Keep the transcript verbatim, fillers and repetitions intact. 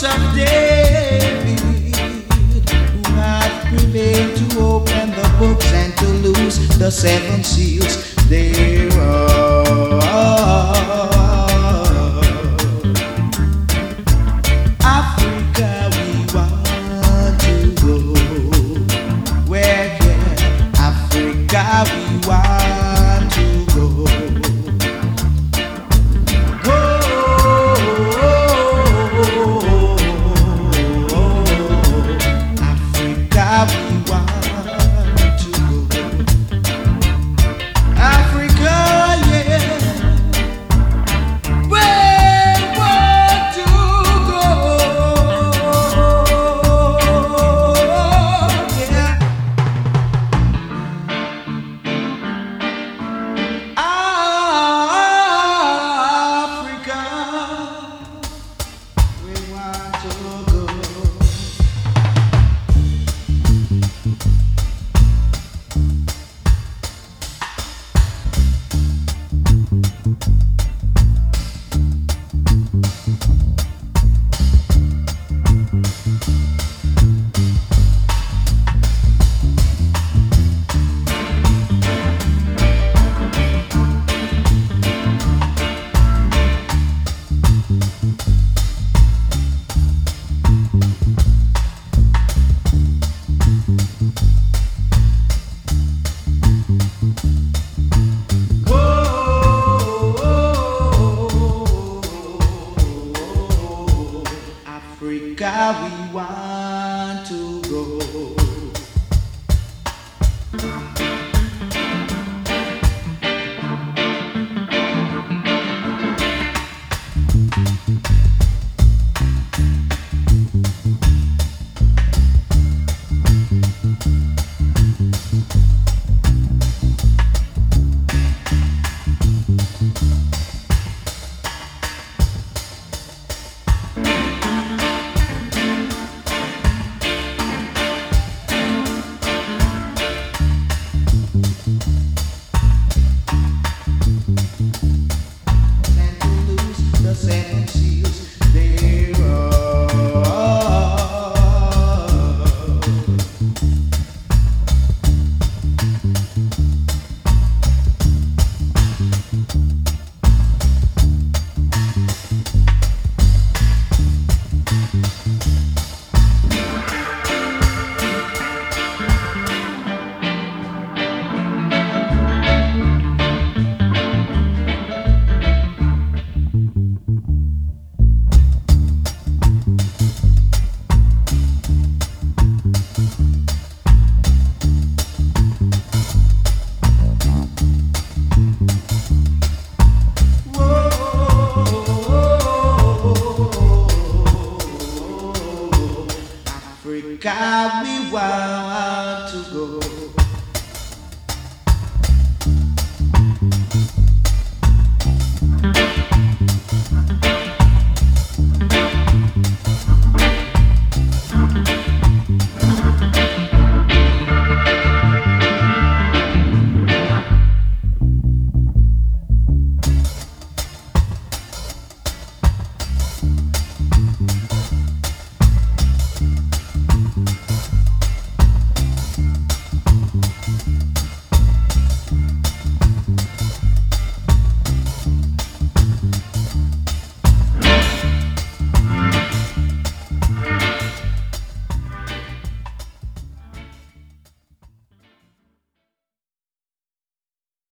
of David, who hath prevailed to open the books and to loose the seven seals thereof. Africa, we want to go. Where can Africa we want to go? Go, Africa we want to go. Africa, yeah, we want to go. Yeah. Africa, we want to go. Africa, we want to go. And to loose the seven seals thereof. Africa, we want to go.